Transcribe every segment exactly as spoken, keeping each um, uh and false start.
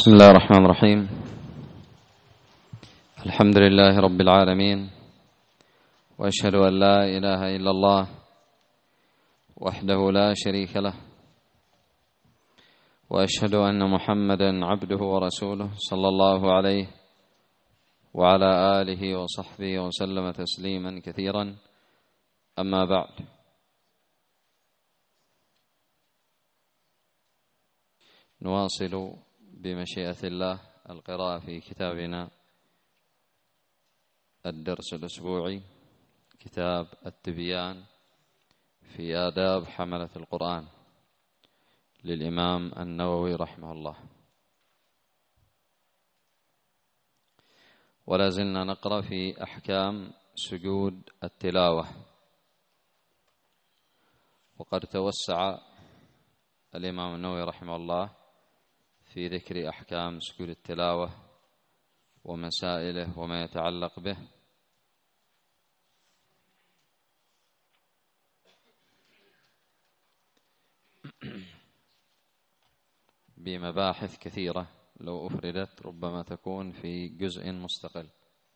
بسم الله الرحمن الرحيم. الحمد لله رب العالمين، وأشهد أن لا إله إلا الله وحده لا شريك له، وأشهد أن محمدا عبده ورسوله صلى الله عليه وعلى آله وصحبه وسلم تسليما كثيرا. أما بعد، نواصل بمشيئة الله القراءة في كتابنا الدرس الأسبوعي، كتاب التبيان في آداب حملة القرآن للإمام النووي رحمه الله. ولا زلنا نقرأ في أحكام سجود التلاوة، وقد توسع الإمام النووي رحمه الله في ذكر أحكام سجود التلاوة ومسائله وما يتعلق به، بمباحث كثيرة لو أفردت ربما تكون في جزء مستقل.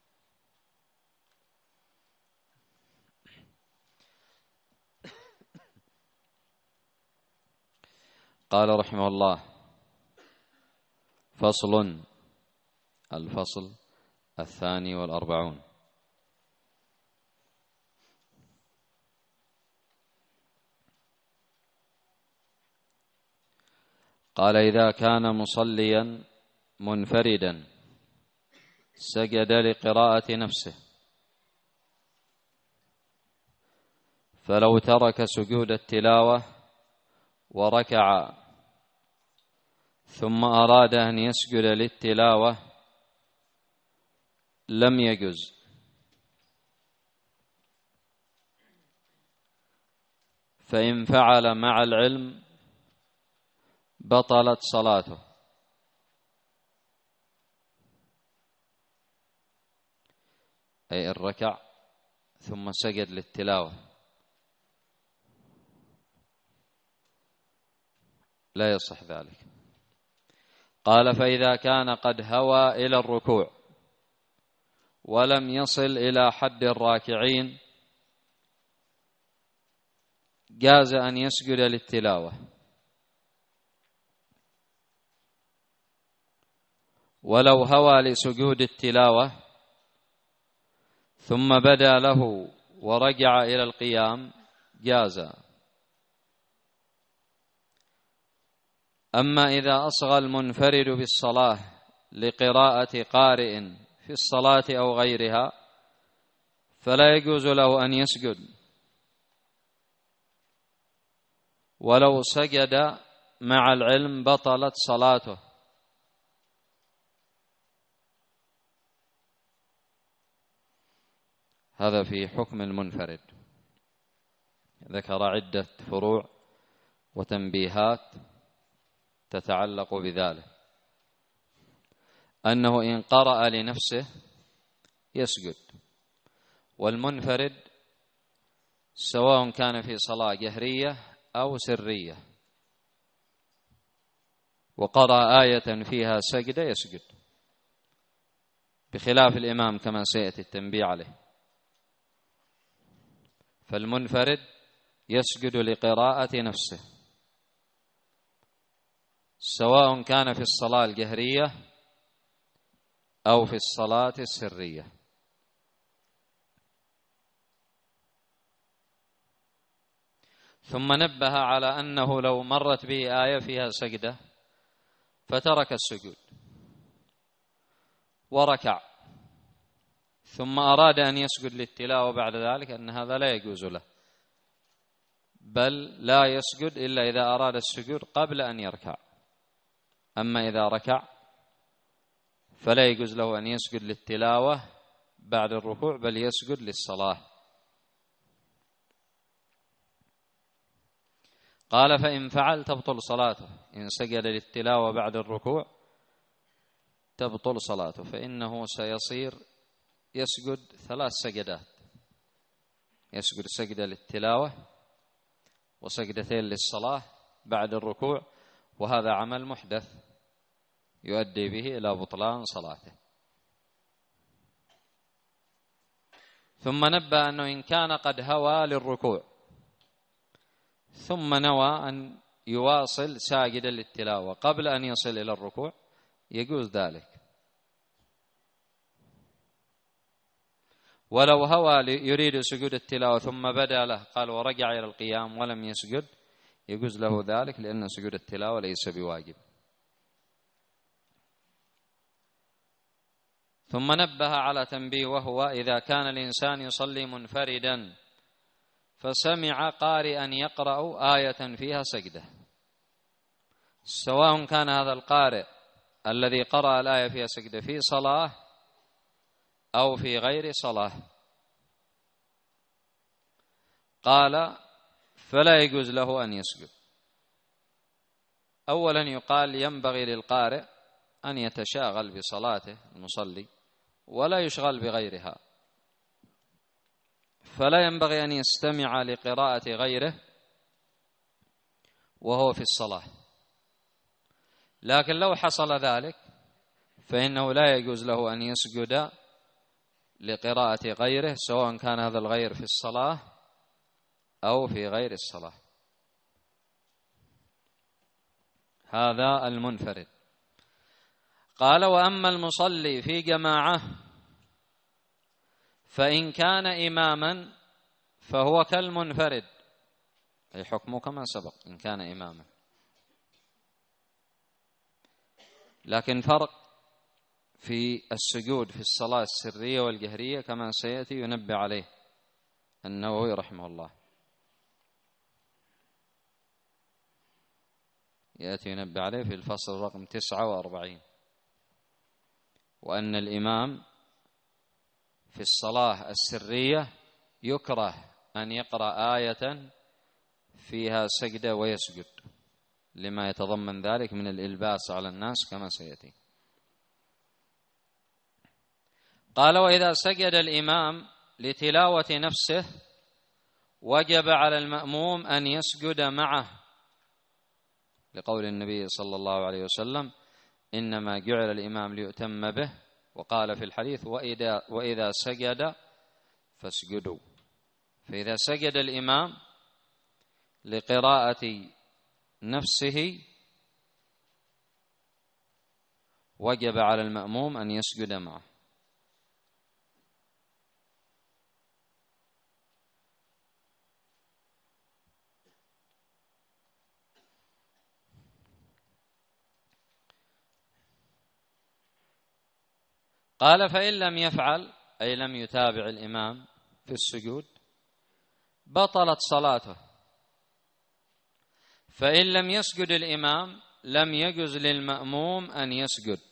قال رحمه الله: فصل. الفصل الثاني والأربعون. قال: إذا كان مصليا منفردا سجد لقراءة نفسه، فلو ترك سجود التلاوة وركع ثم أراد أن يسجد للتلاوة لم يجز، فإن فعل مع العلم بطلت صلاته. أي الركع ثم سجد للتلاوة لا يصح ذلك. قال: فإذا كان قد هوى إلى الركوع ولم يصل إلى حد الراكعين جاز أن يسجد للتلاوة، ولو هوى لسجود التلاوة ثم بدا له ورجع إلى القيام جاز. أما إذا أصغى المنفرد بالصلاة لقراءة قارئ في الصلاة أو غيرها فلا يجوز له أن يسجد، ولو سجد مع العلم بطلت صلاته. هذا في حكم المنفرد. ذكر عدة فروع وتنبيهات تتعلق بذلك، أنه إن قرأ لنفسه يسجد، والمنفرد سواء كان في صلاة جهرية أو سرية وقرأ آية فيها سجدة يسجد، بخلاف الإمام كما سيأتي التنبيه عليه. فالمنفرد يسجد لقراءة نفسه سواء كان في الصلاة الجهرية أو في الصلاة السرية. ثم نبه على أنه لو مرت به آية فيها سجدة فترك السجود وركع ثم أراد أن يسجد للتلاوة بعد ذلك، أن هذا لا يجوز له، بل لا يسجد إلا إذا أراد السجود قبل أن يركع. أما إذا ركع فلا يجوز له أن يسجد للتلاوة بعد الركوع، بل يسجد للصلاة. قال: فإن فعل تبطل صلاته. إن سجد للتلاوة بعد الركوع تبطل صلاته، فإنه سيصير يسجد ثلاث سجدات: يسجد سجدة للتلاوة وسجدتين للصلاة بعد الركوع، وهذا عمل محدث يؤدي به إلى بطلان صلاته. ثم نبه أنه إن كان قد هوى للركوع ثم نوى أن يواصل ساجدا للتلاوة قبل أن يصل إلى الركوع يجوز ذلك. ولو هوى يريد سجود التلاوة ثم بدا له قال ورجع إلى القيام ولم يسجد يجوز له ذلك، لأن سجود التلاوة ليس بواجب. ثم نبه على تنبيه، وهو إذا كان الإنسان يصلي منفردا فسمع قارئا يقرأ آية فيها سجدة، سواء كان هذا القارئ الذي قرأ الآية فيها سجدة في صلاة أو في غير صلاة، قال فلا يجوز له أن يسجد. أولا يقال ينبغي للقارئ أن يتشاغل بصلاته المصلي ولا يشغل بغيرها، فلا ينبغي أن يستمع لقراءة غيره وهو في الصلاة. لكن لو حصل ذلك فإنه لا يجوز له أن يسجد لقراءة غيره، سواء كان هذا الغير في الصلاة أو في غير الصلاة. هذا المنفرد. قال وأما المصلي في جماعة فإن كان إماما فهو كالمنفرد، أي حكمه كما سبق إن كان إماما، لكن فرق في السجود في الصلاة السرية والجهرية كما سيأتي ينبه عليه النووي رحمه الله، يأتي ينبه عليه في الفصل رقم تسعة وأربعين، وأن الإمام في الصلاة السرية يكره أن يقرأ آية فيها سجدة ويسجد لما يتضمن ذلك من الإلباس على الناس كما سيأتي. قال وإذا سجد الإمام لتلاوة نفسه وجب على المأموم أن يسجد معه، لقول النبي صلى الله عليه وسلم إنما جعل الإمام ليؤتم به، وقال في الحديث وإذا, وإذا سجد فاسجدوا. فإذا سجد الإمام لقراءة نفسه وجب على المأموم أن يسجد معه. قال فإن لم يفعل أي لم يتابع الإمام في السجود بطلت صلاته. فإن لم يسجد الإمام لم يجز للمأموم أن يسجد،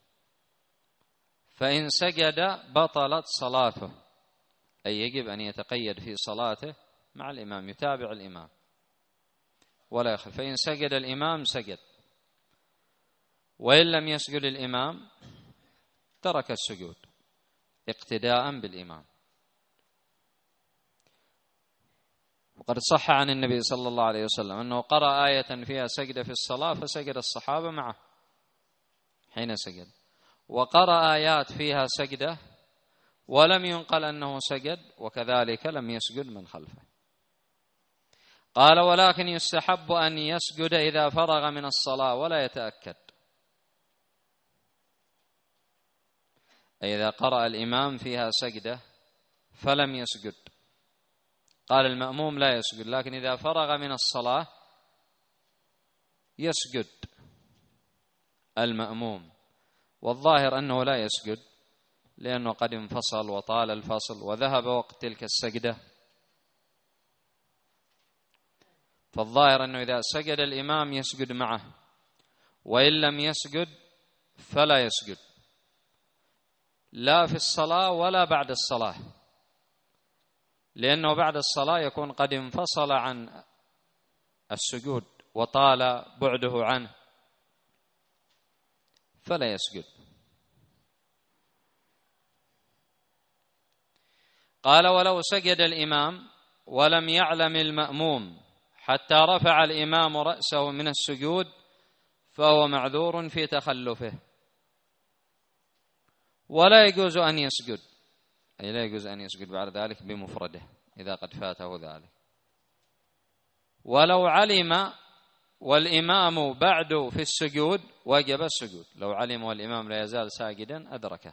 فإن سجد بطلت صلاته، أي يجب أن يتقيد في صلاته مع الإمام، يتابع الإمام ولا يخل. فإن سجد الإمام سجد، وإن لم يسجد الإمام ترك السجود اقتداء بالإمام. وقد صح عن النبي صلى الله عليه وسلم أنه قرأ آية فيها سجدة في الصلاة فسجد الصحابة معه حين سجد، وقرأ آيات فيها سجدة ولم ينقل أنه سجد وكذلك لم يسجد من خلفه. قال ولكن يستحب أن يسجد إذا فرغ من الصلاة ولا يتأكد، أي إذا قرأ الإمام فيها سجدة فلم يسجد قال المأموم لا يسجد، لكن إذا فرغ من الصلاة يسجد المأموم، والظاهر أنه لا يسجد لأنه قد انفصل وطال الفصل وذهب وقت تلك السجدة، فالظاهر أنه إذا سجد الإمام يسجد معه، وإن لم يسجد فلا يسجد لا في الصلاة ولا بعد الصلاة، لأنه بعد الصلاة يكون قد انفصل عن السجود وطال بعده عنه فلا يسجد. قال ولو سجد الإمام ولم يعلم المأموم حتى رفع الإمام رأسه من السجود فهو معذور في تخلفه، ولا يجوز أن يسجد، أي لا يجوز أن يسجد بعد ذلك بمفرده إذا قد فاته ذلك. ولو علم والإمام بعد في السجود وجب السجود، لو علم والإمام لا يزال ساجدا أدركه.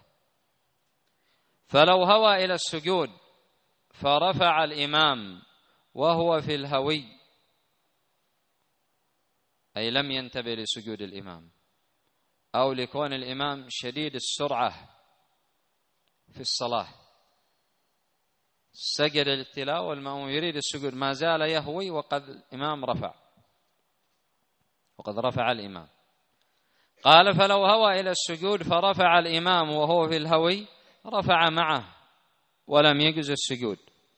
فلو هوى إلى السجود فرفع الإمام وهو في الهوي، أي لم ينتبه لسجود الإمام، أو لكون الإمام شديد السرعة في الصلاة، سجد للتلاوة والمأموم يريد السجود ما زال يهوي وقد الإمام رفع وقد رفع الإمام. قال فلو هوى إلى السجود فرفع الإمام وهو في الهوي رفع معه ولم يجز السجود.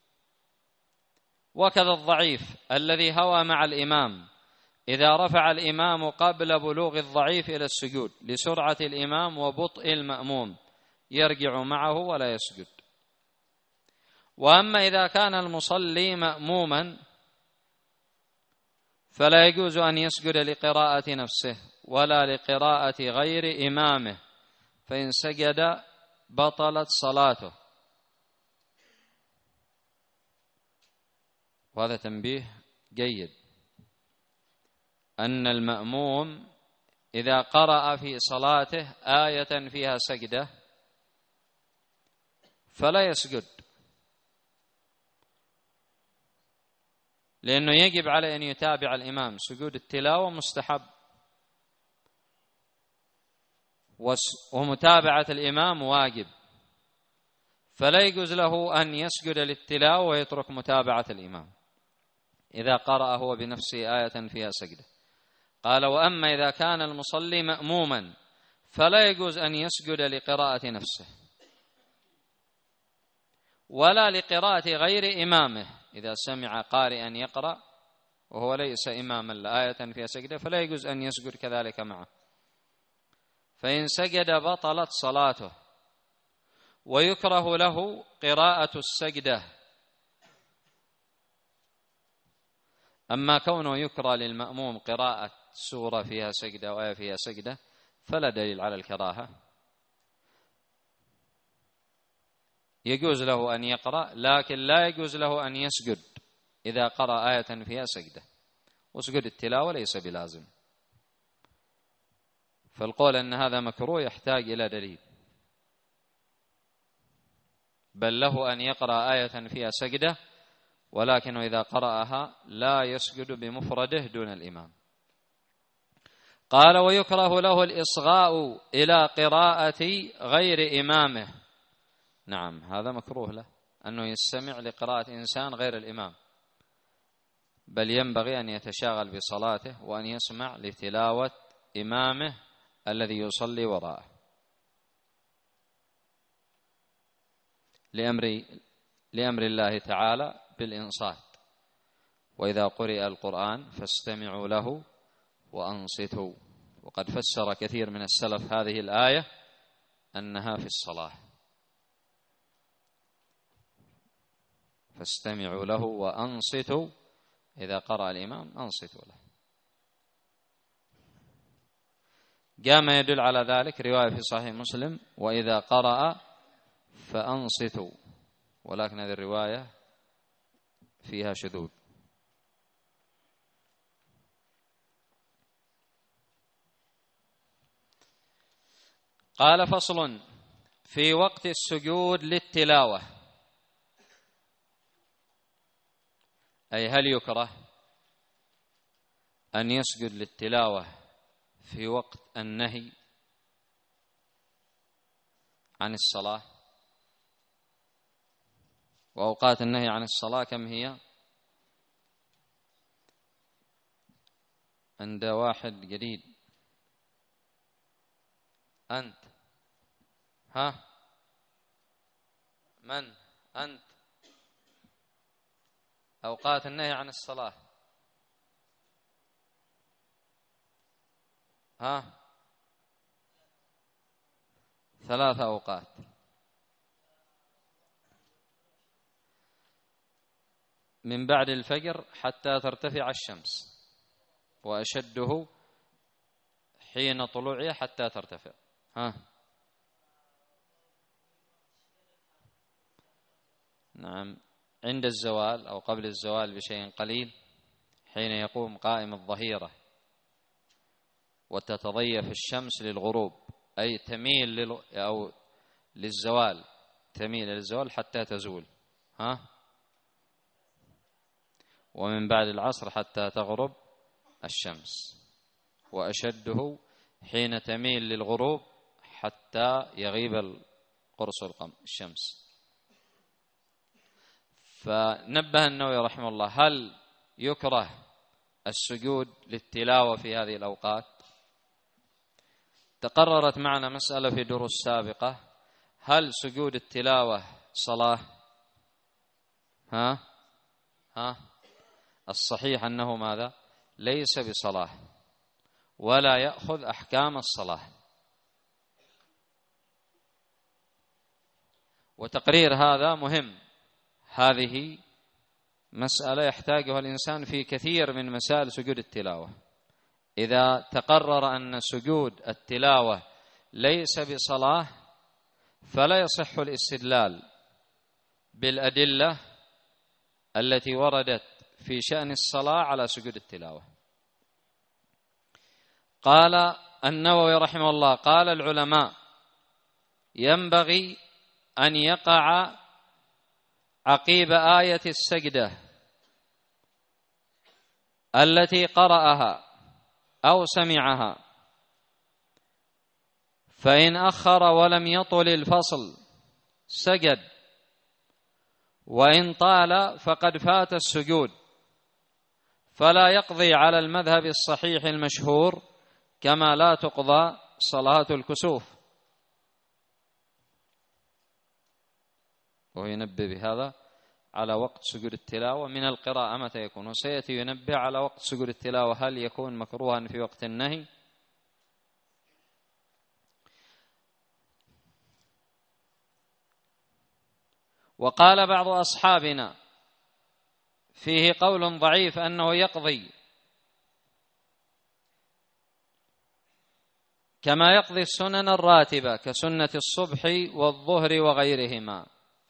وكذا الضعيف الذي هوى مع الإمام إذا رفع الإمام قبل بلوغ الضعيف إلى السجود لسرعة الإمام وبطء المأموم يرجع معه ولا يسجد. وأما إذا كان المصلي مأموما فلا يجوز أن يسجد لقراءة نفسه ولا لقراءة غير إمامه، فإن سجد بطلت صلاته. وهذا تنبيه جيد، أن المأموم إذا قرأ في صلاته آية فيها سجدة فلا يسجد، لأنه يجب عليه أن يتابع الإمام. سجود التلاوة مستحب، ومتابعة الإمام واجب، فلا يجوز له أن يسجد للتلاوة ويترك متابعة الإمام إذا قرأ هو بنفسه آية فيها سجدة. قال وأما إذا كان المصلي مأموما فلا يجوز أن يسجد لقراءة نفسه ولا لقراءة غير إمامه. إذا سمع قارئا يقرأ وهو ليس إماما لآية فيها سجدة فلا يجوز أن يسجد كذلك معه، فإن سجد بطلت صلاته. ويكره له قراءة السجدة. أما كونه يكره للمأموم قراءة سورة فيها سجدة وآية فيها سجدة فلا دليل على الكراهة، يجوز له أن يقرأ، لكن لا يجوز له أن يسجد إذا قرأ آية فيها سجدة، وسجود التلاوة ليس بلازم. فالقول أن هذا مكروه يحتاج إلى دليل، بل له أن يقرأ آية فيها سجدة، ولكن إذا قرأها لا يسجد بمفرده دون الإمام. قال ويكره له الإصغاء إلى قراءة غير إمامه. نعم، هذا مكروه له أنه يستمع لقراءة إنسان غير الإمام، بل ينبغي أن يتشاغل بصلاته وأن يسمع لتلاوة إمامه الذي يصلي وراءه، لأمر لأمر الله تعالى بالإنصات: وإذا قرئ القرآن فاستمعوا له وأنصتوا. وقد فسر كثير من السلف هذه الآية أنها في الصلاة، فاستمعوا له وأنصتوا، إذا قرأ الإمام أنصتوا له. جاء ما يدل على ذلك رواية في صحيح مسلم: وإذا قرأ فأنصتوا، ولكن هذه الرواية فيها شذوذ. قال: فصل في وقت السجود للتلاوة، أي هل يكره أن يسجد للتلاوة في وقت النهي عن الصلاة؟ وأوقات النهي عن الصلاة كم هي؟ عند واحد جديد. أنت؟ ها؟ من أنت؟ أوقات النهي عن الصلاة، ها؟ ثلاث أوقات. من بعد الفجر حتى ترتفع الشمس، وأشده حين طلوعها حتى ترتفع. ها؟ نعم عند الزوال أو قبل الزوال بشيء قليل، حين يقوم قائم الظهيرة وتتضيف الشمس للغروب، أي تميل لل... أو للزوال، تميل للزوال حتى تزول، ها، ومن بعد العصر حتى تغرب الشمس، وأشده حين تميل للغروب حتى يغيب قرص القمر الشمس. فنبه النووي رحمه الله: هل يكره السجود للتلاوة في هذه الأوقات؟ تقررت معنا مسألة في دروس سابقة: هل سجود التلاوة صلاة؟ ها ها الصحيح أنه ماذا؟ ليس بصلاة، ولا يأخذ أحكام الصلاة. وتقرير هذا مهم، هذه مسألة يحتاجها الإنسان في كثير من مسائل سجود التلاوة. إذا تقرر أن سجود التلاوة ليس بصلاة، فلا يصح الاستدلال بالأدلة التي وردت في شأن الصلاة على سجود التلاوة. قال النووي رحمه الله: قال العلماء: ينبغي أن يقع عقيب آية السجدة التي قرأها أو سمعها، فإن أخر ولم يطل الفصل سجد، وإن طال فقد فات السجود، فلا يقضي على المذهب الصحيح المشهور، كما لا تقضى صلاة الكسوف. وينبه بهذا على وقت سجود التلاوة من القراءة متى يكون، وسيأتي ينبه على وقت سجود التلاوة هل يكون مكروها في وقت النهي. وقال بعض أصحابنا فيه قول ضعيف أنه يقضي كما يقضي السنن الراتبة كسنة الصبح والظهر وغيرهما.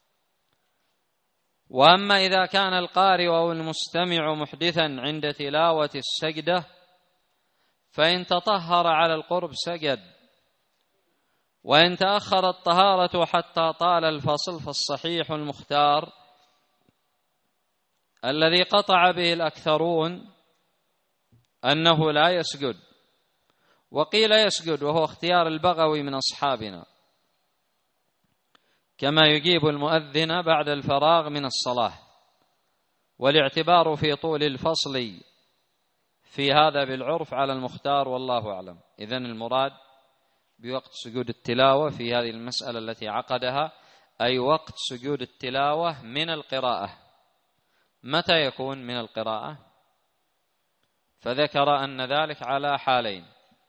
وأما إذا كان القارئ أو المستمع محدثا عند تلاوة السجدة، فإن تطهر على القرب سجد، وإن تأخر الطهارة حتى طال الفصل فالصحيح المختار الذي قطع به الأكثرون أنه لا يسجد. وقيل يسجد، وهو اختيار البغوي من أصحابنا، كما يجيب المؤذن بعد الفراغ من الصلاة، والاعتبار في طول الفصل في هذا بالعرف على المختار، والله أعلم. إذن المراد بوقت سجود التلاوة في هذه المسألة التي عقدها أي وقت سجود التلاوة من القراءة. متى يكون من القراءة؟ فذكر أن ذلك على حالين: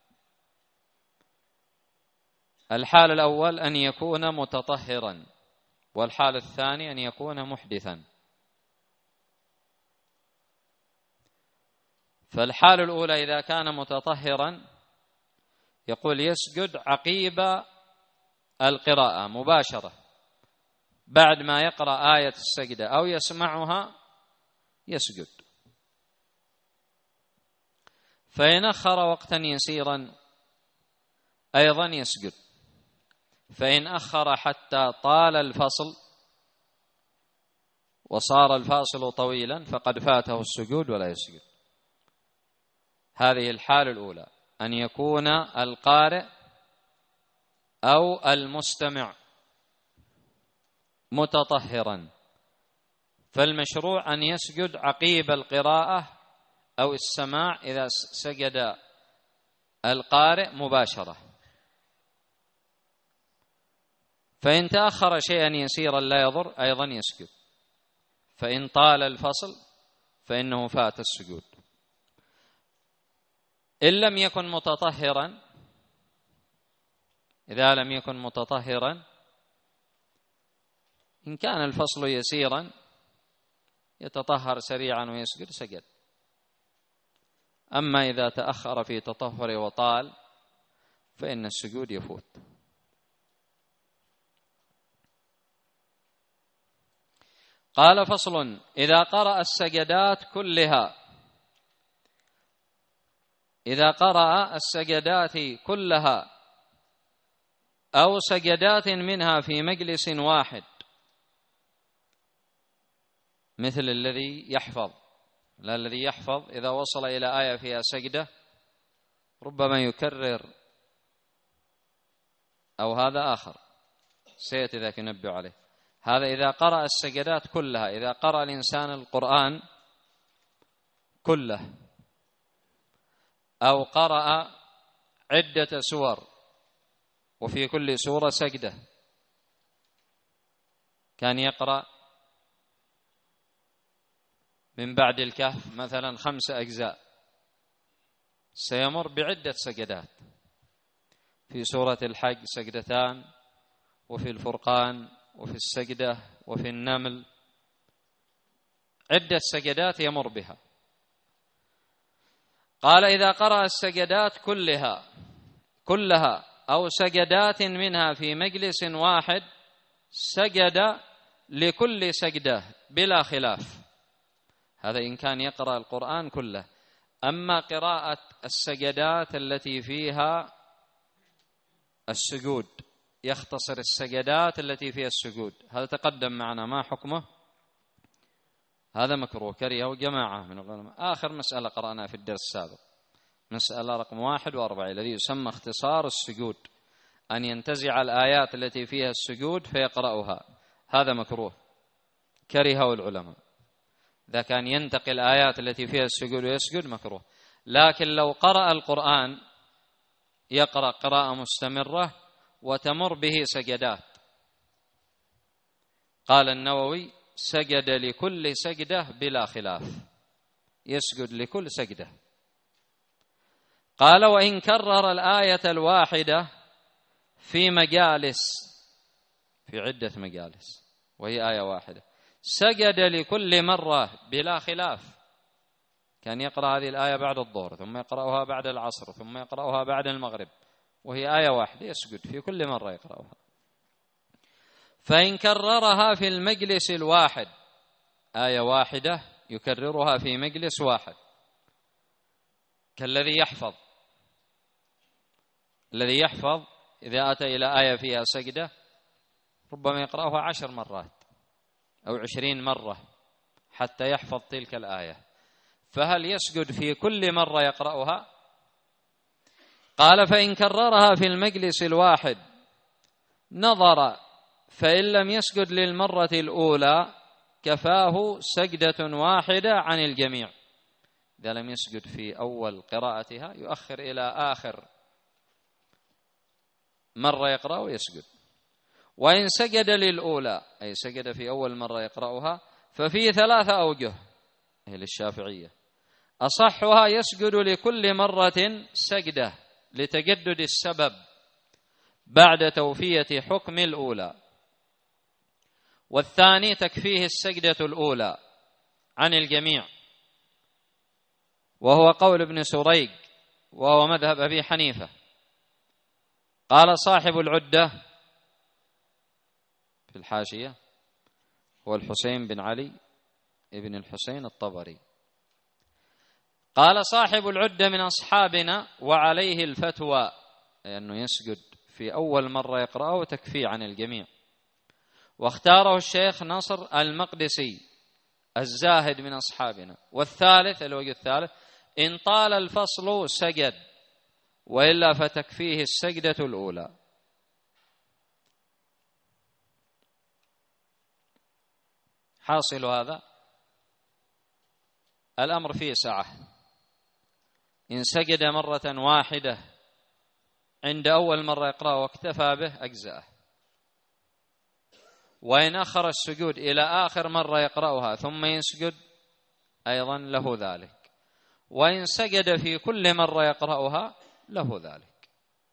الحال الأول أن يكون متطهرا، والحال الثاني أن يكون محدثا. فالحال الأولى إذا كان متطهرا يقول يسجد عقيب القراءة مباشرة، بعد ما يقرأ آية السجدة أو يسمعها يسجد. فإن أخر وقتا يسيرا أيضا يسجد. فإن أخر حتى طال الفصل وصار الفاصل طويلا فقد فاته السجود ولا يسجد. هذه الحالة الأولى، أن يكون القارئ أو المستمع متطهرا، فالمشروع أن يسجد عقيب القراءة أو السماع إذا سجد القارئ مباشرة. فإن تأخر شيئا يسيرا لا يضر أيضا يسجد. فإن طال الفصل فإنه فات السجود. إن لم يكن متطهرا، إذا لم يكن متطهرا، إن كان الفصل يسيرا يتطهر سريعا ويسجد سجد. أما إذا تأخر في تطهر وطال فإن السجود يفوت. قال فصل: إذا قرأ السجدات كلها إذا قرأ السجدات كلها أو سجدات منها في مجلس واحد، مثل الذي يحفظ، لا الذي يحفظ إذا وصل إلى آية فيها سجدة ربما يكرر، أو هذا آخر سيأتي ذاك ينبه عليه. هذا إذا قرأ السجدات كلها، إذا قرأ الإنسان القرآن كله أو قرأ عدة سور وفي كل سورة سجدة، كان يقرأ من بعد الكهف مثلا خمس أجزاء، سيمر بعدة سجدات، في سورة الحج سجدتان، وفي الفرقان، وفي السجدة، وفي النمل، عدة سجدات يمر بها. قال: إذا قرأ السجدات كلها كلها أو سجدات منها في مجلس واحد سجد لكل سجدة بلا خلاف. هذا إن كان يقرأ القرآن كله. أما قراءة السجدات التي فيها السجود، يختصر السجدات التي فيها السجود، هذا تقدم معنا ما حكمه؟ هذا مكروه، كرهه جماعة من العلماء. آخر مسألة قرأناها في الدرس السابق، مسألة رقم واحد وأربعين، الذي يسمى اختصار السجود، أن ينتزع الآيات التي فيها السجود فيقرأها، هذا مكروه كرهه العلماء. إذا كان ينتقي الآيات التي فيها السجود ويسجد مكروه. لكن لو قرأ القرآن يقرأ قراءة مستمرة وتمر به سجدات، قال النووي: سجد لكل سجدة بلا خلاف، يسجد لكل سجدة. قال: وإن كرر الآية الواحدة في مجالس، في عدة مجالس وهي آية واحدة، سجد لكل مرة بلا خلاف. كان يقرأ هذه الآية بعد الظهر، ثم يقرأها بعد العصر، ثم يقرأها بعد المغرب، وهي آية واحدة، يسجد في كل مرة يقرأها. فإن كررها في المجلس الواحد، آية واحدة يكررها في مجلس واحد، كالذي يحفظ الذي يحفظ إذا أتى إلى آية فيها سجدة ربما يقرأها عشر مرات أو عشرين مرة حتى يحفظ تلك الآية، فهل يسجد في كل مرة يقرأها؟ قال: فإن كررها في المجلس الواحد نظر، فإن لم يسجد للمرة الأولى كفاه سجدة واحدة عن الجميع. إذا لم يسجد في أول قراءتها يؤخر إلى آخر مرة يقرأ ويسجد. وإن سجد للأولى، أي سجد في أول مرة يقرأها، ففي ثلاثة أوجه للشافعية. أصحها يسجد لكل مرة سجدة لتجدد السبب بعد توفية حكم الأولى، والثاني تكفيه السجدة الأولى عن الجميع، وهو قول ابن سريج وهو مذهب أبي حنيفة. قال صاحب العدة في الحاشية هو الحسين بن علي ابن الحسين الطبري، قال صاحب العدة من أصحابنا وعليه الفتوى، لأنه يعني يسجد في أول مرة يقرأه وتكفيه عن الجميع. واختاره الشيخ نصر المقدسي الزاهد من أصحابنا. والثالث، الوجه الثالث، إن طال الفصل سجد، وإلا فتكفيه السجدة الأولى. حاصل هذا الأمر فيه سعة. إن سجد مرة واحدة عند أول مرة يقرأ واكتفى به أجزأه، وإن أخر السجود إلى آخر مرة يقرأها ثم يسجد أيضا له ذلك، وإن سجد في كل مرة يقرأها له ذلك.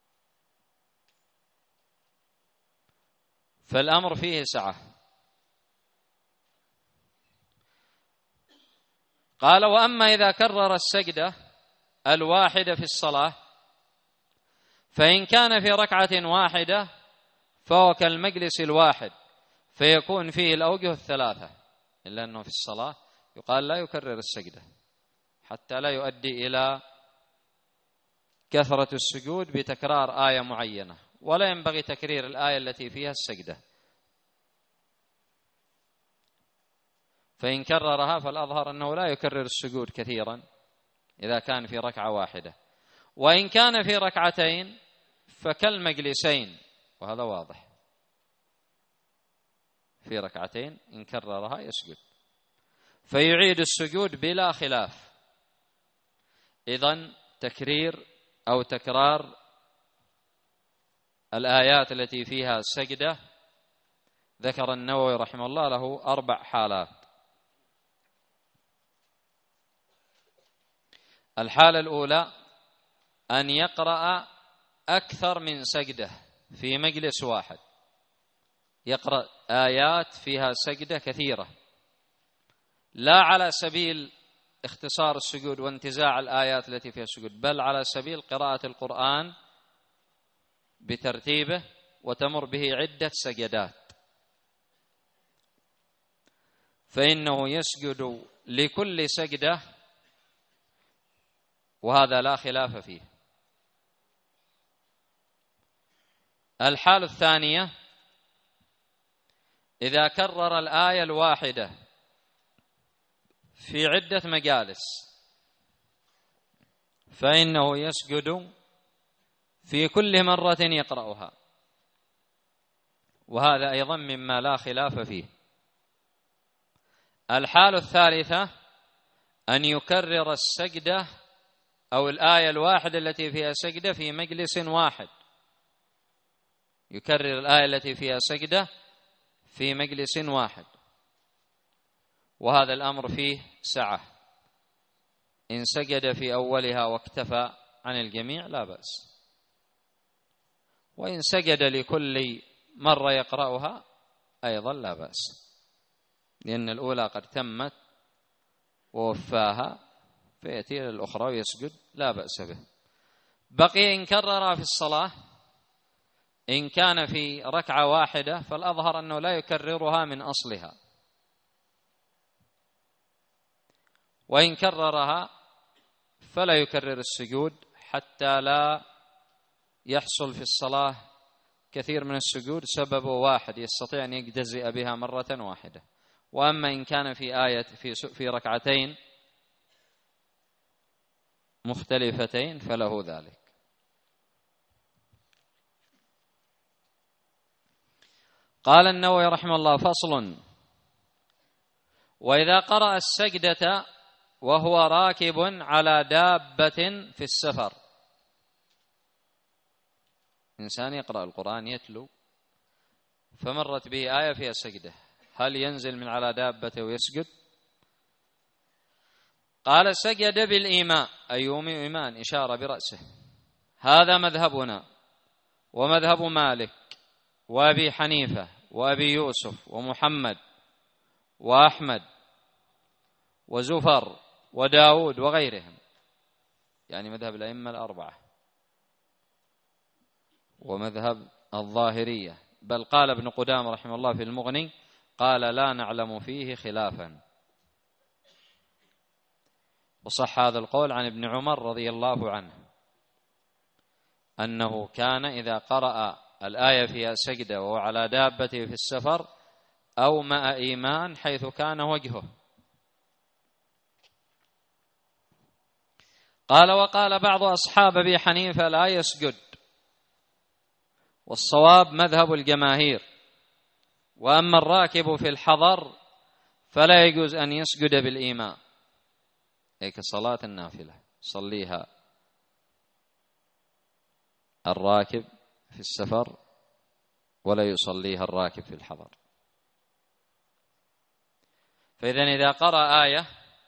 فالأمر فيه سعة. قال: وأما إذا كرر السجدة الواحدة في الصلاة، فإن كان في ركعة واحدة فهو كالمجلس الواحد، فيكون فيه الأوجه الثلاثة. إلا أنه في الصلاة يقال لا يكرر السجدة حتى لا يؤدي إلى كثرة السجود بتكرار آية معينة، ولا ينبغي تكرير الآية التي فيها السجدة، فإن كررها فالأظهر أنه لا يكرر السجود كثيرا إذا كان في ركعة واحدة، وإن كان في ركعتين فكالمجلسين، وهذا واضح، في ركعتين إن كررها يسجد فيعيد السجود بلا خلاف. إذن تكرير أو تكرار الآيات التي فيها سجدة ذكر النووي رحمه الله له أربع حالات. الحالة الأولى أن يقرأ أكثر من سجدة في مجلس واحد، يقرأ آيات فيها سجدة كثيرة، لا على سبيل اختصار السجود وانتزاع الآيات التي فيها السجود، بل على سبيل قراءة القرآن بترتيبه وتمر به عدة سجدات، فإنه يسجد لكل سجدة، وهذا لا خلاف فيه. الحالة الثانية إذا كرر الآية الواحدة في عدة مجالس فإنه يسجد في كل مرة يقرأها، وهذا أيضا مما لا خلاف فيه. الحالة الثالثة أن يكرر السجدة أو الآية الواحدة التي فيها سجدة في مجلس واحد، يكرر الآية التي فيها سجدة في مجلس واحد، وهذا الأمر فيه سعة، إن سجد في أولها واكتفى عن الجميع لا بأس، وإن سجد لكل مرة يقرأها أيضا لا بأس، لأن الأولى قد تمت ووفاها، فيأتي للأخرى ويسجد لا بأس به. بقي إن كرر في الصلاة، إن كان في ركعة واحدة فالأظهر أنه لا يكررها من أصلها، وإن كررها فلا يكرر السجود حتى لا يحصل في الصلاة كثير من السجود سبب واحد يستطيع أن يجتزئ بها مرة واحدة. وأما إن كان في آية في في ركعتين مختلفتين فله ذلك. قال النووي رحمه الله: فصل: وإذا قرأ السجدة وهو راكب على دابة في السفر، إنسان يقرأ القرآن يتلو فمرت به آية فيها سجدة، هل ينزل من على دابته ويسجد؟ قال: سجد بالإيماء، أي يومئ إيمان، إشارة برأسه. هذا مذهبنا ومذهب مالك وأبي حنيفة وأبي يوسف ومحمد وأحمد وزفر وداود وغيرهم، يعني مذهب الأئمة الأربعة، ومذهب الظاهرية. بل قال ابن قدامة رحمه الله في المغني: قال: لا نعلم فيه خلافا. وصح هذا القول عن ابن عمر رضي الله عنه أنه كان إذا قرأ الآية فيها سجدة وهو على دابته في السفر أومأ إيمان حيث كان وجهه. قال: وقال بعض أصحاب أبي حنيفة لا يسجد، والصواب مذهب الجماهير. وأما الراكب في الحضر فلا يجوز أن يسجد بالإيماء، أي كصلاة النافلة صليها الراكب في السفر ولا يصليها الراكب في الحضر. فإذن إذا قرأ آية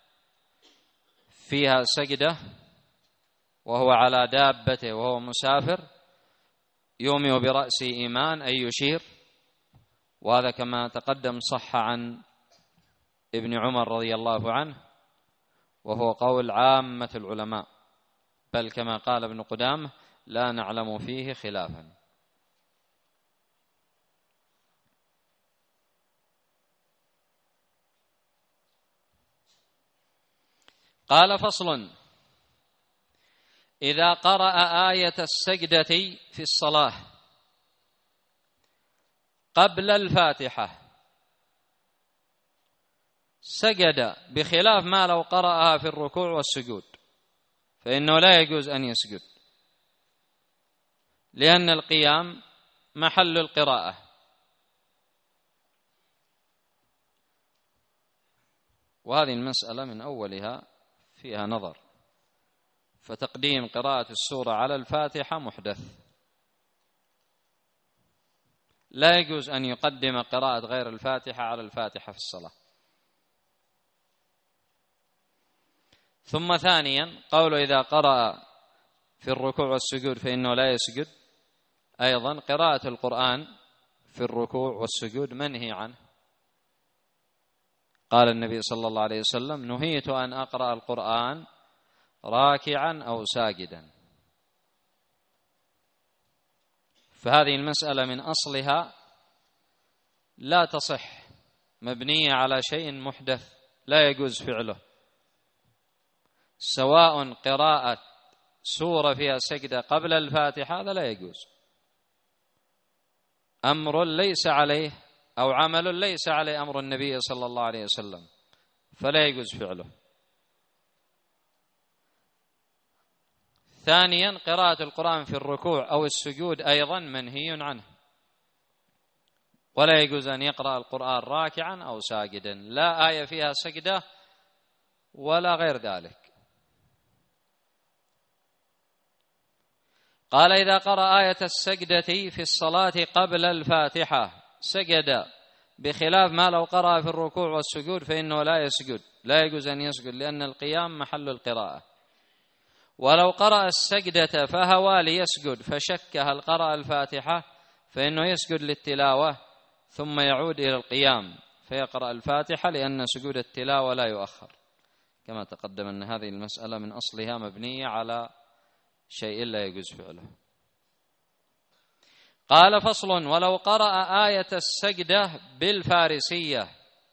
فيها سجدة وهو على دابته وهو مسافر يومئ برأسه إيمان، أي يشير، وهذا كما تقدم صح عن ابن عمر رضي الله عنه، وهو قول عامة العلماء، بل كما قال ابن قدامة: لا نعلم فيه خلافا. قال: فصل: إذا قرأ آية السجدة في الصلاة قبل الفاتحة سجد، بخلاف ما لو قرأها في الركوع والسجود، فإنه لا يجوز أن يسجد، لأن القيام محل القراءة. وهذه المسألة من أولها فيها نظر، فتقديم قراءة السورة على الفاتحة محدث، لا يجوز أن يقدم قراءة غير الفاتحة على الفاتحة في الصلاة. ثم ثانيا قوله: إذا قرأ في الركوع والسجود فإنه لا يسجد، أيضا قراءة القرآن في الركوع والسجود منهي عنه. قال النبي صلى الله عليه وسلم: نهيت أن أقرأ القرآن راكعا أو ساجدا. فهذه المسألة من أصلها لا تصح، مبنية على شيء محدث لا يجوز فعله، سواء قراءة سورة فيها سجدة قبل الفاتحة هذا لا يجوز، أمر ليس عليه أو عمل ليس عليه أمر النبي صلى الله عليه وسلم، فلا يجوز فعله. ثانيا قراءة القرآن في الركوع أو السجود أيضا منهي عنه، ولا يجوز أن يقرأ القرآن راكعا أو ساجدا، لا آية فيها سجدة ولا غير ذلك. قال: إذا قرأ آية السجدة في الصلاة قبل الفاتحة سجد، بخلاف ما لو قرأ في الركوع والسجود فإنه لا يسجد، لا يجوز أن يسجد، لأن القيام محل القراءة. ولو قرأ السجدة فهوى ليسجد فشك هل قرأ الفاتحة فإنه يسجد للتلاوة ثم يعود إلى القيام فيقرأ الفاتحة، لأن سجود التلاوة لا يؤخر، كما تقدم أن هذه المسألة من أصلها مبنية على شيء لا يجوز فعله. قال: فصل: ولو قرأ آية السجدة بالفارسية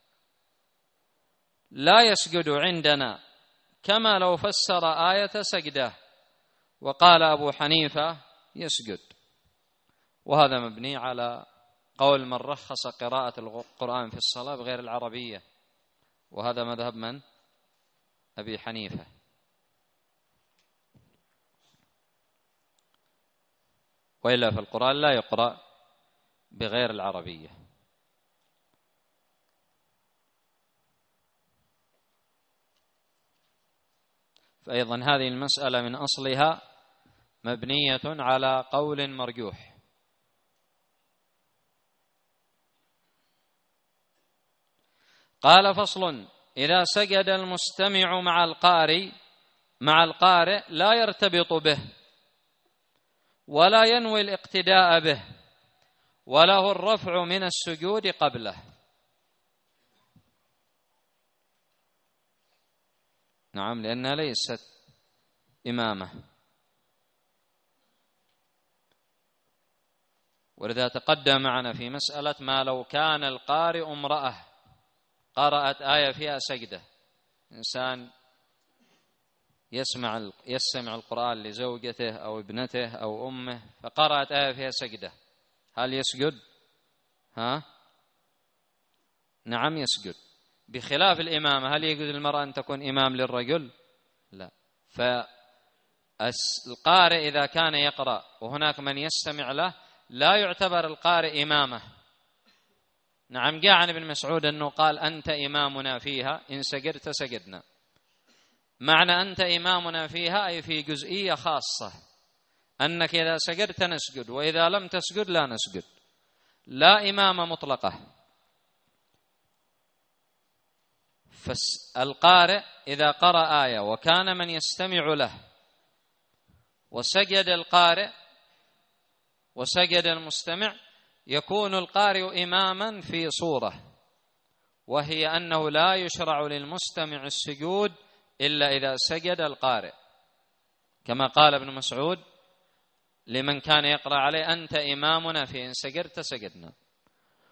لا يسجد عندنا، كما لو فسر آية سجدة وقال أبو حنيفة يسجد، وهذا مبني على قول من رخص قراءة القرآن في الصلاة بغير العربية، وهذا مذهب من؟ أبي حنيفة. وإلا في القرآن لا يقرأ بغير العربية. فأيضا هذه المسألة من أصلها مبنية على قول مرجوح. قال: فصل: إذا سجد المستمع مع القارئ مع القارئ لا يرتبط به ولا ينوي الاقتداء به، وله الرفع من السجود قبله. نعم، لأنها ليست إمامة، ولذا تقدم معنا في مسألة ما لو كان القارئ امرأة قرأت آية فيها سجدة، إنسان يسمع يسمع القرآن لزوجته أو ابنته أو أمه فقرأت آية فيها سجدة، هل يسجد؟ ها؟ نعم يسجد، بخلاف الإمامة. هل يجوز للمرأة أن تكون إمام للرجل؟ لا. فالقارئ إذا كان يقرأ وهناك من يستمع له لا يعتبر القارئ إمامة. نعم، جاء عن ابن مسعود أنه قال: أنت إمامنا فيها، إن سجدت سجدنا. معنى أنت إمامنا فيها أي في جزئية خاصة، أنك إذا سجدت نسجد وإذا لم تسجد لا نسجد، لا إمامة مطلقة. فالقارئ إذا قرأ آية وكان من يستمع له وسجد القارئ وسجد المستمع، يكون القارئ إماما في صورة، وهي أنه لا يشرع للمستمع السجود إلا إذا سجد القارئ، كما قال ابن مسعود لمن كان يقرأ عليه: أنت إمامنا في إن سجدت سجدنا.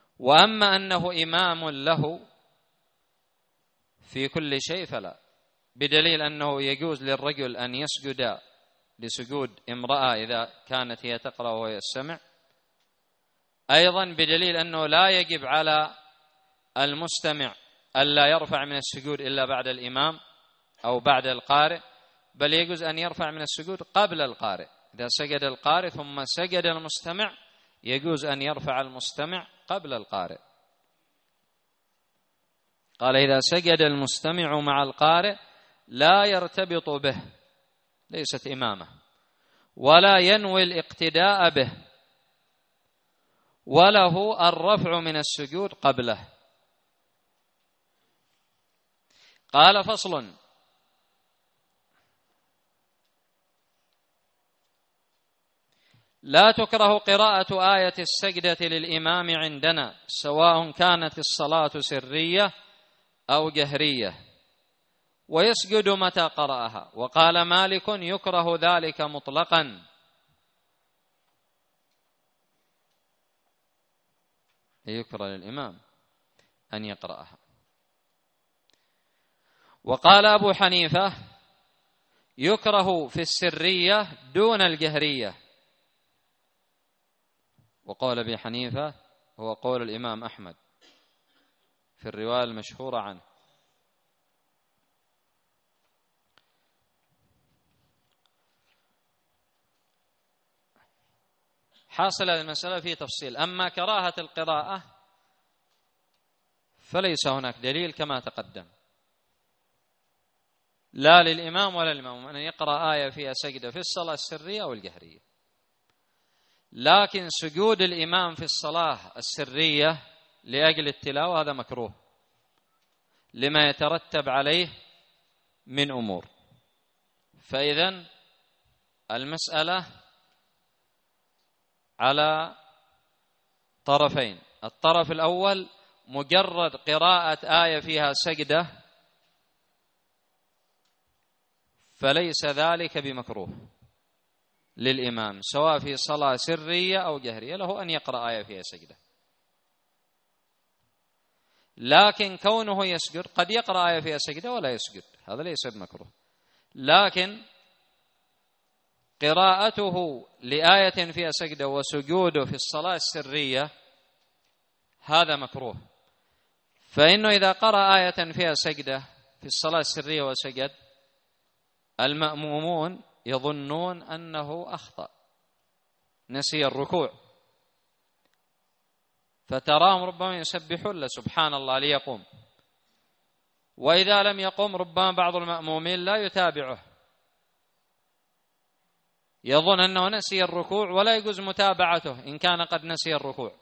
وأما أنه إمام له في كل شيء فلا، بدليل أنه يجوز للرجل أن يسجد لسجود امرأة إذا كانت هي تقرأ وهو يستمع. أيضا بدليل أنه لا يجب على المستمع ألا يرفع من السجود إلا بعد الإمام أو بعد القارئ، بل يجوز أن يرفع من السجود قبل القارئ. إذا سجد القارئ ثم سجد المستمع يجوز أن يرفع المستمع قبل القارئ. قال إذا سجد المستمع مع القارئ لا يرتبط به، ليست إمامة، ولا ينوي الاقتداء به، وله الرفع من السجود قبله. قال فصل: لا تكره قراءة آية السجدة للإمام عندنا سواء كانت الصلاة سرية أو جهرية، ويسجد متى قرأها. وقال مالك: يكره ذلك مطلقا. يكره للإمام أن يقرأها. وقال أبو حنيفة: يكره في السرية دون الجهرية. وقال أبي حنيفة هو قول الإمام أحمد في الرواية المشهورة عنه. حاصل المسألة في تفصيل. أما كراهة القراءة فليس هناك دليل كما تقدم، لا للإمام ولا للمأموم أن يقرأ آية فيها سجدة في الصلاة السرية أو الجهرية. لكن سجود الإمام في الصلاة السرية لأجل التلاوة هذا مكروه لما يترتب عليه من أمور. فإذن المسألة على طرفين: الطرف الأول مجرد قراءة آية فيها سجدة فليس ذلك بمكروه للإمام سواء في صلاة سرية أو جهرية، له أن يقرأ آية فيها سجدة. لكن كونه يسجد، قد يقرأ آية فيها سجدة ولا يسجد، هذا ليس بمكروه. لكن قراءته لآية فيها سجدة وسجوده في الصلاة السرية هذا مكروه. فإنه إذا قرأ آية فيها سجدة في الصلاة السرية وسجد، المأمومون يظنون أنه أخطأ، نسي الركوع، فتراهم ربما يسبحون له سبحان الله ليقوم، وإذا لم يقم ربما بعض المأمومين لا يتابعه، يظن أنه نسي الركوع ولا يجوز متابعته إن كان قد نسي الركوع،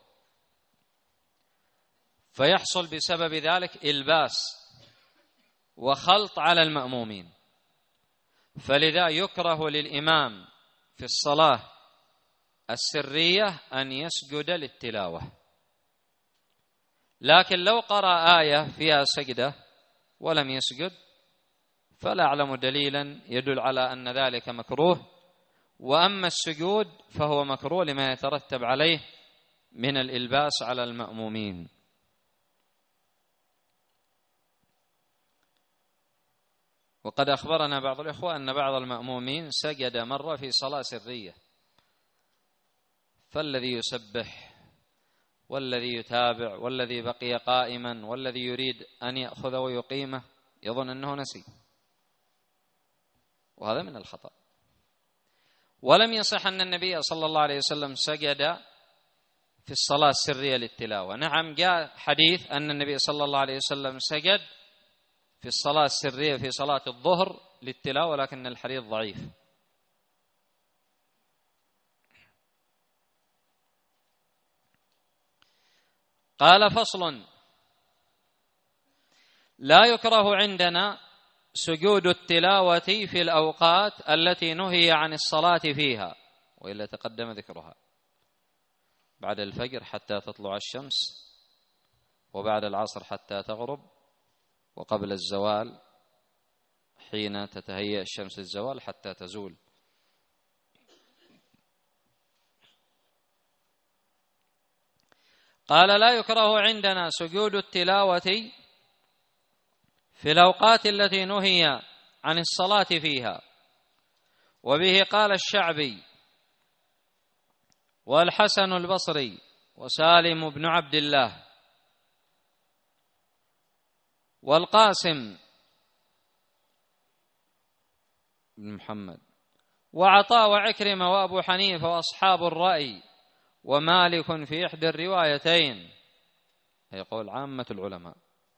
فيحصل بسبب ذلك إلباس وخلط على المأمومين. فلذا يكره للإمام في الصلاة السرية أن يسجد للتلاوة. لكن لو قرأ آية فيها سجدة ولم يسجد فلا أعلم دليلا يدل على أن ذلك مكروه. وأما السجود فهو مكروه لما يترتب عليه من الإلباس على المأمومين. وقد أخبرنا بعض الإخوة أن بعض المأمومين سجد مرة في صلاة سرية، فالذي يسبح والذي يتابع والذي بقي قائما والذي يريد أن يأخذ ويقيمه يظن أنه نسي، وهذا من الخطأ. ولم يصح أن النبي صلى الله عليه وسلم سجد في الصلاة السرية للتلاوة. نعم جاء حديث أن النبي صلى الله عليه وسلم سجد في الصلاة السرية في صلاة الظهر للتلاوة، لكن الحديث ضعيف. قال فصل: لا يكره عندنا سجود التلاوة في الأوقات التي نهي عن الصلاة فيها، وإلا تقدم ذكرها: بعد الفجر حتى تطلع الشمس، وبعد العصر حتى تغرب، وقبل الزوال حين تتهيأ الشمس للزوال حتى تزول. قال: لا يكره عندنا سجود التلاوة في الأوقات التي نهي عن الصلاة فيها. وبه قال الشعبي والحسن البصري وسالم بن عبد الله والقاسم بن محمد وعطاء وعكرمة وأبو حنيفة وأصحاب الرأي ومالك في إحدى الروايتين، يقول عامة العلماء.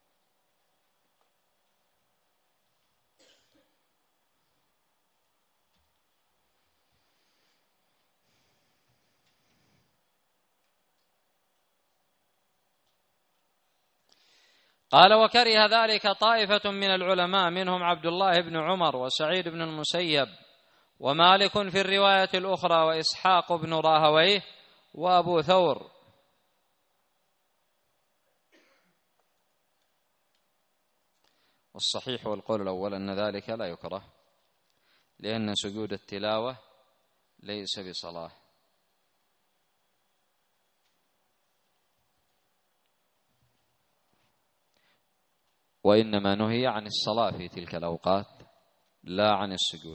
قال وكره ذلك طائفة من العلماء منهم عبد الله بن عمر وسعيد بن المسيب ومالك في الرواية الأخرى وإسحاق بن راهويه وأبو ثور. والصحيح والقول الأول أن ذلك لا يكره، لأن سجود التلاوة ليس بصلاة. وإنما نهي عن الصلاة في تلك الأوقات لا عن السجود.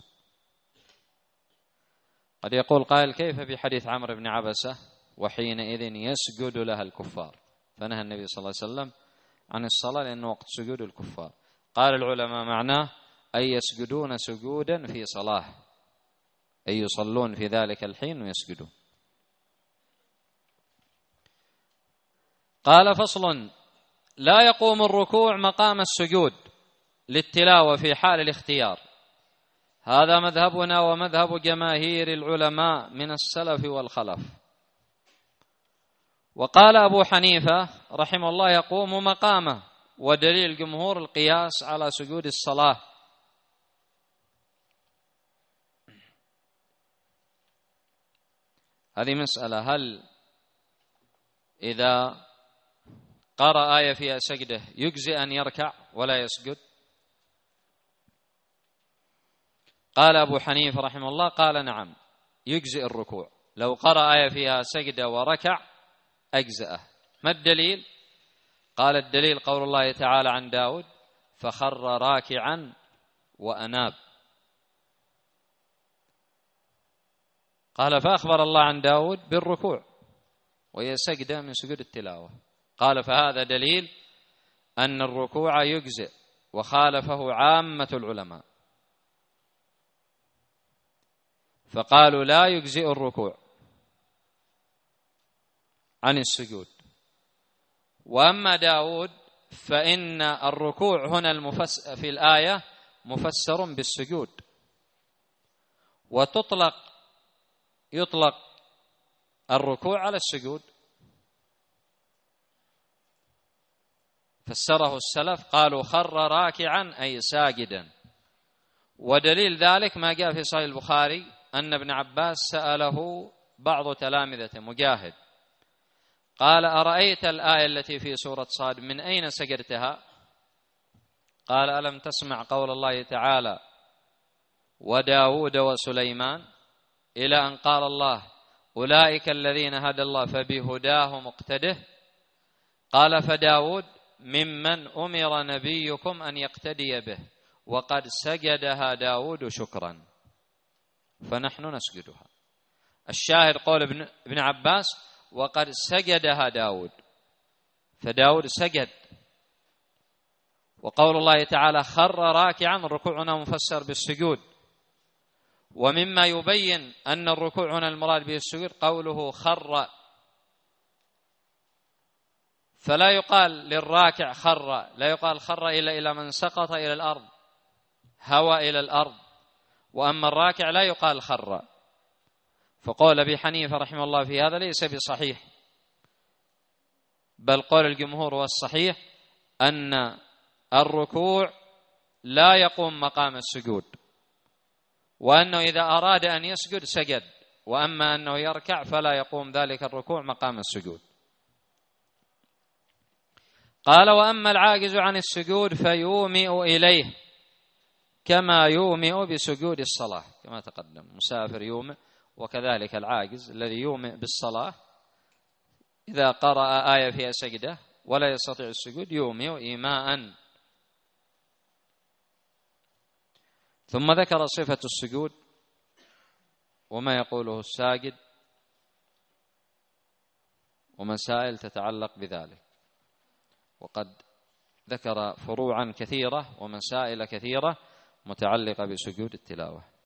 قد يقول قائل كيف بحديث عمرو بن عبسة وحينئذ يسجد لها الكفار؟ فنهى النبي صلى الله عليه وسلم عن الصلاة لأنه وقت سجود الكفار. قال العلماء معناه أي يسجدون سجودا في صلاة، أي يصلون في ذلك الحين ويسجدون. قال فصل: لا يقوم الركوع مقام السجود للتلاوة في حال الاختيار. هذا مذهبنا ومذهب جماهير العلماء من السلف والخلف. وقال أبو حنيفة رحمه الله يقوم مقامه، ودليل الجمهور القياس على سجود الصلاة. هذه مسألة، هل إذا قرأ آية فيها سجدة يجزي أن يركع ولا يسجد؟ قال أبو حنيفة رحمه الله قال نعم يجزئ الركوع، لو قرأ آية فيها سجدة وركع أجزأه. ما الدليل؟ قال الدليل قول الله تعالى عن داود: فخر راكعا وأناب. قال فأخبر الله عن داود بالركوع وهي سجدة من سجود التلاوة. قال فهذا دليل أن الركوع يجزئ، وخالفه عامة العلماء فقالوا لا يجزئ الركوع عن السجود. وأما داود فإن الركوع هنا المفس في الآية مفسر بالسجود، وتطلق يطلق الركوع على السجود. فسره السلف قالوا خر راكعا أي ساجدا. ودليل ذلك ما جاء في صحيح البخاري أن ابن عباس سأله بعض تلامذته مجاهد قال: أرأيت الآية التي في سورة صاد من أين سجدتها؟ قال: ألم تسمع قول الله تعالى: وداود وسليمان، إلى أن قال الله: أولئك الذين هدى الله فبهداه مقتده. قال: فداود ممن أمر نبيكم أن يقتدي به، وقد سجدها داود شكرا، فنحن نسجدها. الشاهد قول ابن عباس: وقد سجدها داود، فداود سجد. وقول الله تعالى خر راكعا، الركوع هنا مفسر بالسجود. ومما يبين أن الركوع هنا المراد به السجود قوله خر، فلا يقال للراكع خر، لا يقال خر إلا إلى من سقط إلى الأرض، هوى إلى الأرض. وأما الراكع لا يقال خر. فقول أبي حنيفة رحمه الله في هذا ليس بصحيح، بل قول الجمهور والصحيح أن الركوع لا يقوم مقام السجود، وأنه إذا أراد أن يسجد سجد، وأما أنه يركع فلا يقوم ذلك الركوع مقام السجود. قال: وأما العاجز عن السجود فيومئ إليه كما يومئ بسجود الصلاة، كما تقدم. مسافر يومئ، وكذلك العاجز الذي يومئ بالصلاة إذا قرأ آية فيها سجدة ولا يستطيع السجود يومئ إيماء. ثم ذكر صفة السجود وما يقوله الساجد ومسائل تتعلق بذلك، وقد ذكر فروعا كثيرة ومسائل كثيرة متعلقة بسجود التلاوة.